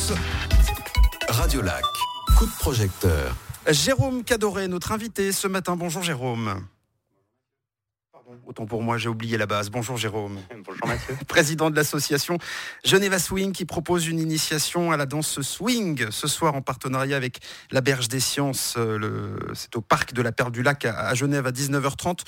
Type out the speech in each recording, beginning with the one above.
tous. Radio Lac, coup de projecteur. Jérôme Cadoré, notre invité ce matin. Bonjour Jérôme. Autant pour moi, j'ai oublié la base. Bonjour Jérôme. Bonjour Mathieu. Président de l'association Geneva Swing qui propose une initiation à la danse swing ce soir en partenariat avec la Berge des Sciences. C'est au parc de la Perle du Lac à Genève à 19h30.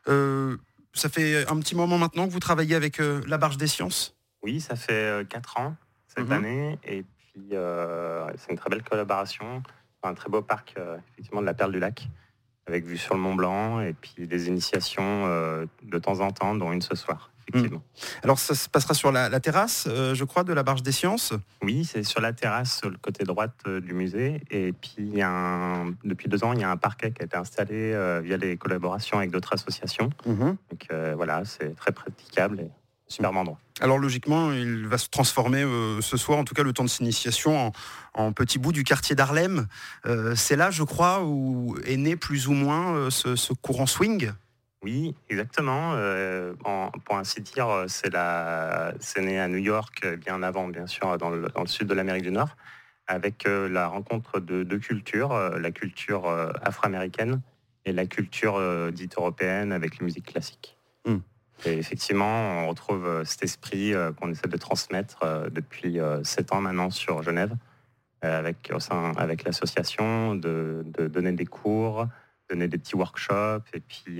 Ça fait un petit moment maintenant que vous travaillez avec la Berge des Sciences ? Oui, ça fait 4 ans cette année et puis c'est une très belle collaboration. Un très beau parc effectivement de la Perle du Lac avec vue sur le Mont Blanc et puis des initiations de temps en temps, dont une ce soir, effectivement. Alors ça se passera sur la terrasse, je crois, de la Berge des Sciences ? Oui, c'est sur la terrasse, sur le côté droite du musée. Et puis, depuis 2 ans, il y a un parquet qui a été installé via les collaborations avec d'autres associations. Donc voilà, c'est très praticable et superbe endroit. Alors logiquement, il va se transformer ce soir, en tout cas le temps de cette initiation, en petit bout du quartier d'Harlem. C'est là, je crois, où est né plus ou moins ce courant swing. Oui, exactement. Pour ainsi dire, c'est né à New York, bien avant, bien sûr, dans le sud de l'Amérique du Nord, avec la rencontre de 2 cultures, la culture afro-américaine et la culture dite européenne avec les musiques classiques. Et effectivement, on retrouve cet esprit qu'on essaie de transmettre depuis 7 ans maintenant sur Genève, avec l'association, de donner des cours, donner des petits workshops et puis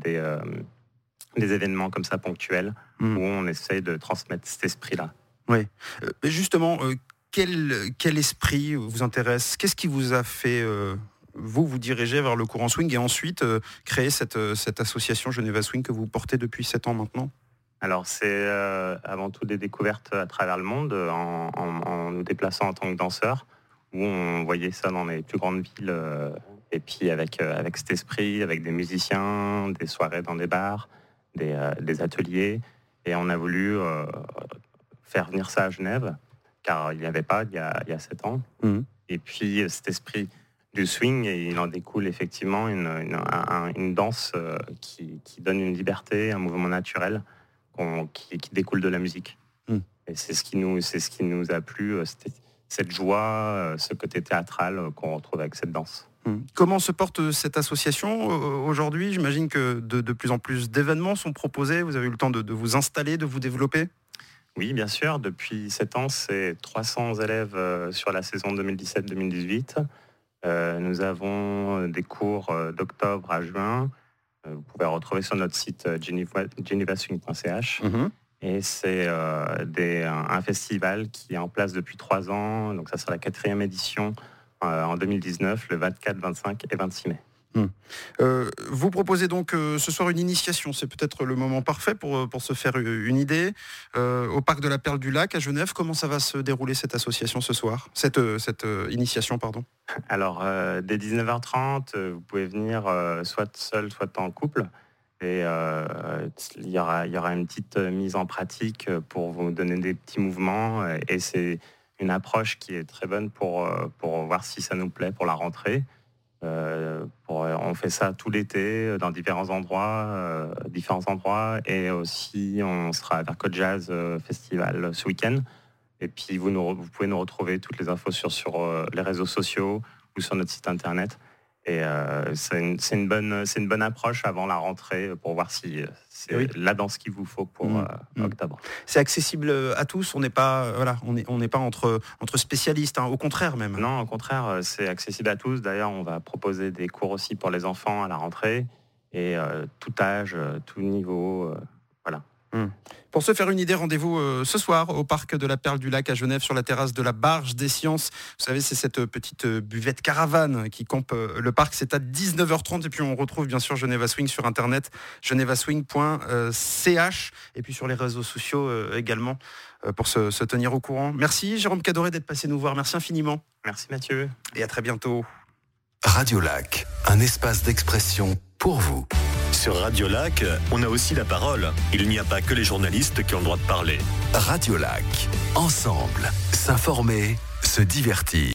des événements comme ça ponctuels où on essaye de transmettre cet esprit-là. Oui. Justement, quel esprit vous intéresse ? Qu'est-ce qui vous a fait vous diriger vers le courant swing et ensuite créer cette association Geneva Swing que vous portez depuis 7 ans maintenant ? Alors c'est avant tout des découvertes à travers le monde en nous déplaçant en tant que danseur, où on voyait ça dans les plus grandes villes et puis avec cet esprit, avec des musiciens, des soirées dans des bars, des ateliers, et on a voulu faire venir ça à Genève, car il n'y avait pas il y a 7 ans. Et puis cet esprit du swing, et il en découle effectivement une danse qui donne une liberté, un mouvement naturel qui découle de la musique. Et c'est ce qui nous a plu, cette joie, ce côté théâtral qu'on retrouve avec cette danse. Comment se porte cette association aujourd'hui ? J'imagine que de plus en plus d'événements sont proposés. Vous avez eu le temps de vous installer, de vous développer ? Oui, bien sûr. Depuis 7 ans, c'est 300 élèves sur la saison 2017-2018. Nous avons des cours d'octobre à juin. Vous pouvez retrouver sur notre site genevaswing.ch. Et c'est un festival qui est en place depuis 3 ans. Donc ça sera la 4e édition en 2019, le 24, 25 et 26 mai. Vous proposez donc ce soir une initiation, c'est peut-être le moment parfait pour se faire une idée. Au parc de la Perle du Lac à Genève, comment ça va se dérouler cette association ce soir, cette initiation, pardon ? Alors, dès 19h30, vous pouvez venir soit seul, soit en couple. Et il y aura une petite mise en pratique pour vous donner des petits mouvements. Et c'est une approche qui est très bonne pour voir si ça nous plaît pour la rentrée. On fait ça tout l'été dans différents endroits, et aussi on sera à Verco Jazz Festival ce week-end. Et puis vous pouvez nous retrouver toutes les infos sur les réseaux sociaux ou sur notre site internet. Et c'est une bonne approche avant la rentrée pour voir si c'est la danse qu'il vous faut pour octobre. C'est accessible à tous. On n'est pas entre spécialistes. Au contraire même. Non, au contraire, c'est accessible à tous. D'ailleurs, on va proposer des cours aussi pour les enfants à la rentrée et tout âge, tout niveau. Voilà. Pour se faire une idée, rendez-vous ce soir au parc de la Perle du Lac à Genève sur la terrasse de la Berge des Sciences. Vous savez, c'est cette petite buvette caravane qui campe le parc. C'est à 19h30 et puis on retrouve bien sûr Geneva Swing sur internet, genevaswing.ch et puis sur les réseaux sociaux également pour se tenir au courant. Merci Jérôme Cadoré d'être passé nous voir. Merci infiniment. Merci Mathieu. Et à très bientôt. Radio Lac, un espace d'expression pour vous. Sur Radio Lac, on a aussi la parole. Il n'y a pas que les journalistes qui ont le droit de parler. Radio Lac, ensemble, s'informer, se divertir.